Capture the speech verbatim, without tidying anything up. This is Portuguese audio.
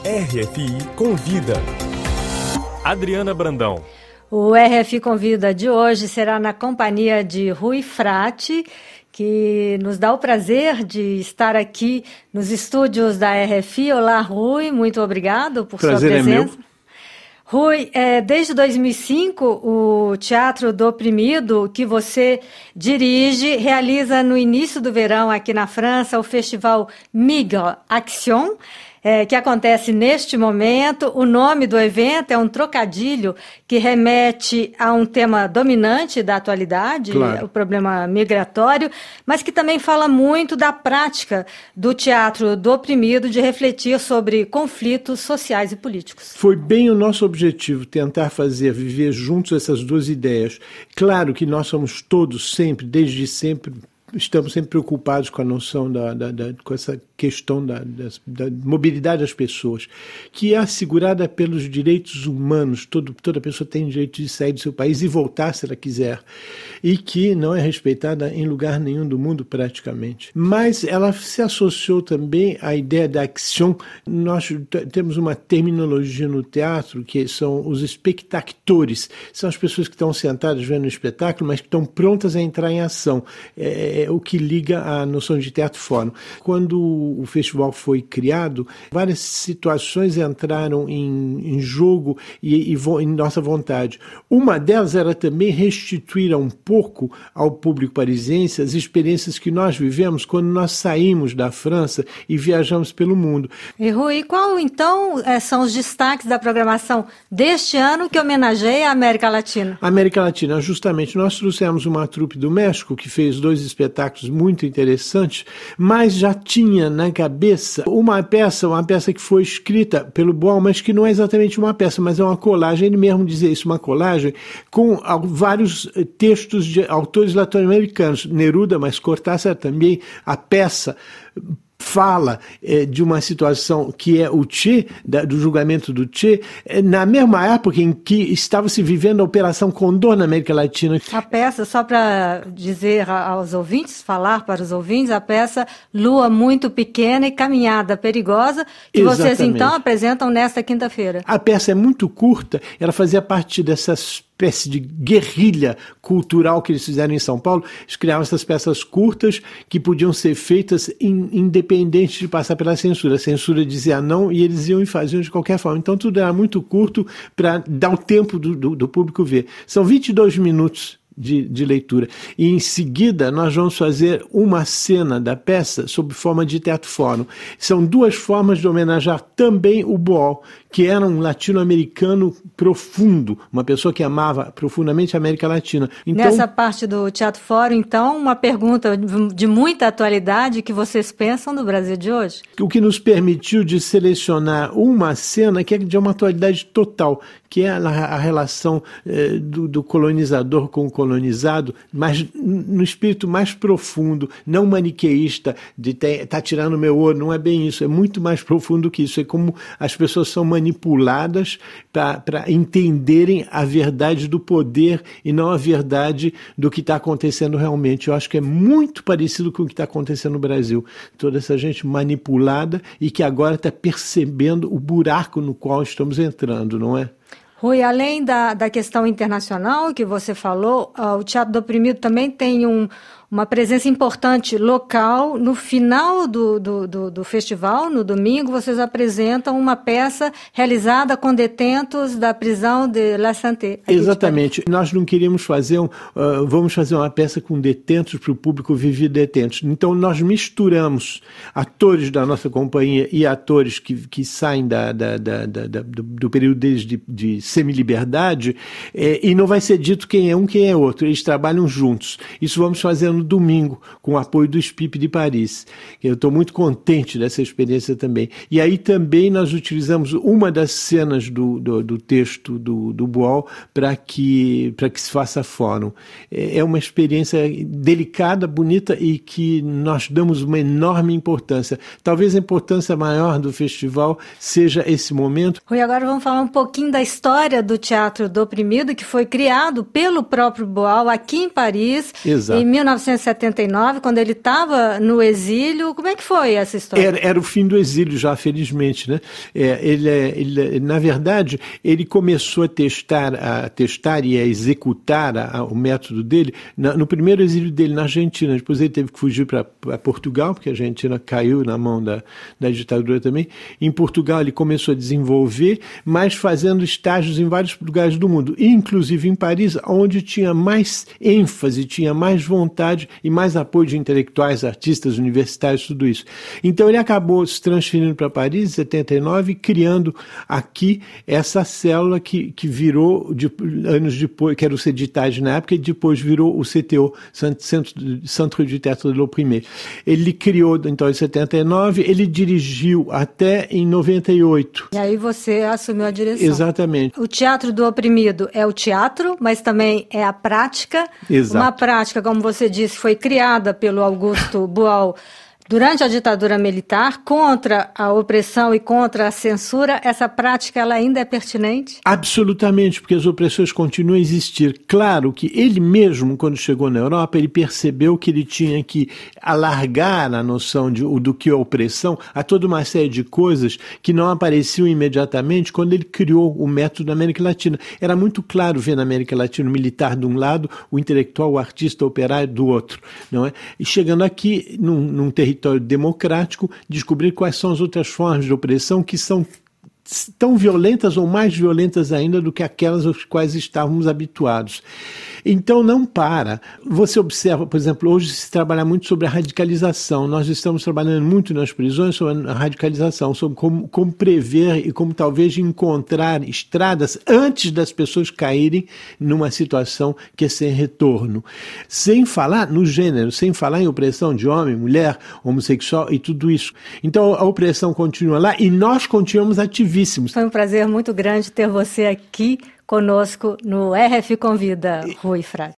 R F I Convida. Adriana Brandão. O R F I Convida de hoje será na companhia de Rui Frati, que nos dá o prazer de estar aqui nos estúdios da R F I. Olá, Rui, muito obrigado por prazer sua presença. É meu. Rui, é, desde dois mil e cinco, o Teatro do Oprimido, que você dirige, realiza no início do verão aqui na França o festival Migre Action, é, que acontece neste momento. O nome do evento é um trocadilho que remete a um tema dominante da atualidade, claro, o problema migratório, mas que também fala muito da prática do Teatro do Oprimido de refletir sobre conflitos sociais e políticos. Foi bem o nosso objetivo tentar fazer, viver juntos essas duas ideias. Claro que nós somos todos sempre, desde sempre, estamos sempre preocupados com a noção da, da, da com essa questão da, da, da mobilidade das pessoas, que é assegurada pelos direitos humanos. Todo, toda pessoa tem direito de sair do seu país e voltar se ela quiser, e que não é respeitada em lugar nenhum do mundo praticamente. Mas ela se associou também à ideia da action. Nós t- temos uma terminologia no teatro que são os espectactores, são as pessoas que estão sentadas vendo o espetáculo, mas que estão prontas a entrar em ação. É, é o que liga a noção de teatro-fórum. Quando o festival foi criado, várias situações entraram em, em jogo e, e vo, em nossa vontade. Uma delas era também restituir um pouco ao público parisiense as experiências que nós vivemos quando nós saímos da França e viajamos pelo mundo. E Rui, qual então são os destaques da programação deste ano que homenageia a América Latina? A América Latina, justamente. Nós trouxemos uma trupe do México que fez dois espetáculos muito interessantes, mas já tinha na cabeça uma peça, uma peça que foi escrita pelo Boal, mas que não é exatamente uma peça, mas é uma colagem, ele mesmo dizia isso, uma colagem com vários textos de autores latino-americanos. Neruda, mas Cortázar também, a peça fala eh, de uma situação que é o Che, da, do julgamento do Che, eh, na mesma época em que estava se vivendo a Operação Condor na América Latina. A peça, só para dizer aos ouvintes, falar para os ouvintes, a peça Lua Muito Pequena e Caminhada Perigosa, que Exatamente. Vocês então apresentam nesta quinta-feira. A peça é muito curta, ela fazia parte dessas espécie de guerrilha cultural que eles fizeram em São Paulo. Eles criavam essas peças curtas que podiam ser feitas in, independente de passar pela censura. A censura dizia não e eles iam e faziam de qualquer forma. Então tudo era muito curto para dar o tempo do, do, do público ver. São vinte e dois minutos de, de leitura. E em seguida nós vamos fazer uma cena da peça sob forma de teatro-fórum. São duas formas de homenagear também o Boal, que era um latino-americano profundo, uma pessoa que amava profundamente a América Latina. Então, nessa parte do Teatro Fórum, então, uma pergunta de muita atualidade que vocês pensam do Brasil de hoje? O que nos permitiu de selecionar uma cena que é de uma atualidade total, que é a, a relação eh, do, do colonizador com o colonizado, mas no espírito mais profundo, não maniqueísta, de estar tá tirando meu ouro, não é bem isso, é muito mais profundo que isso, é como as pessoas são manipuladas para entenderem a verdade do poder e não a verdade do que está acontecendo realmente. Eu acho que é muito parecido com o que está acontecendo no Brasil. Toda essa gente manipulada e que agora está percebendo o buraco no qual estamos entrando, não é? Rui, além da, da questão internacional que você falou, uh, o Teatro do Oprimido também tem um, uma presença importante local. No final do, do, do, do festival, no domingo, vocês apresentam uma peça realizada com detentos da prisão de La Santé. Exatamente. Nós não queríamos fazer, um, uh, vamos fazer uma peça com detentos para o público viver detentos. Então nós misturamos atores da nossa companhia e atores que, que saem da, da, da, da, da, do, do período deles de, de semi-liberdade, eh, e não vai ser dito quem é um, quem é outro. Eles trabalham juntos. Isso vamos fazer no domingo, com o apoio do S P I P de Paris. Eu estou muito contente dessa experiência também. E aí também nós utilizamos uma das cenas do, do, do texto do, do Boal para que, para que se faça fórum. É uma experiência delicada, bonita e que nós damos uma enorme importância. Talvez a importância maior do festival seja esse momento. Rui, agora vamos falar um pouquinho da história do Teatro do Oprimido, que foi criado pelo próprio Boal aqui em Paris, Exato. em mil novecentos novecentos e setenta e nove, quando ele estava no exílio. Como é que foi essa história? Era, era o fim do exílio já, felizmente, né? É, ele, ele, na verdade, ele começou a testar, a testar e a executar a, a, o método dele na, no primeiro exílio dele na Argentina. Depois ele teve que fugir para Portugal, porque a Argentina caiu na mão da, da ditadura também. Em Portugal ele começou a desenvolver, mas fazendo estágios em vários lugares do mundo, inclusive em Paris, onde tinha mais ênfase, tinha mais vontade e mais apoio de intelectuais, artistas, universitários, tudo isso. Então ele acabou se transferindo para Paris em setenta e nove, criando aqui essa célula que, que virou, de, anos depois, que era o CEDITAD na época, e depois virou o C T O, Centre du Théâtre de l'Opprimé. Ele criou, então, em setenta e nove, ele dirigiu até em noventa e oito. E aí você assumiu a direção. Exatamente. O Teatro do Oprimido é o teatro, mas também é a prática. Exato. Uma prática, como você disse, foi criada pelo Augusto Boal durante a ditadura militar, contra a opressão e contra a censura. Essa prática ela ainda é pertinente? Absolutamente, porque as opressões continuam a existir. Claro que ele mesmo, quando chegou na Europa, ele percebeu que ele tinha que alargar a noção de, do que é opressão a toda uma série de coisas que não apareciam imediatamente quando ele criou o método na América Latina. Era muito claro ver na América Latina o militar de um lado, o intelectual, o artista, o operário do outro, não é? E chegando aqui, num, num território democrático, descobrir quais são as outras formas de opressão que são tão violentas ou mais violentas ainda do que aquelas às quais estávamos habituados. Então não para. Você observa, por exemplo, hoje se trabalha muito sobre a radicalização. Nós estamos trabalhando muito nas prisões sobre a radicalização, sobre como, como prever e como talvez encontrar estradas antes das pessoas caírem numa situação que é sem retorno. Sem falar no gênero, sem falar em opressão de homem, mulher, homossexual e tudo isso. Então a opressão continua lá e nós continuamos ativíssimos. Foi um prazer muito grande ter você aqui conosco no R F Convida, Rui Frade.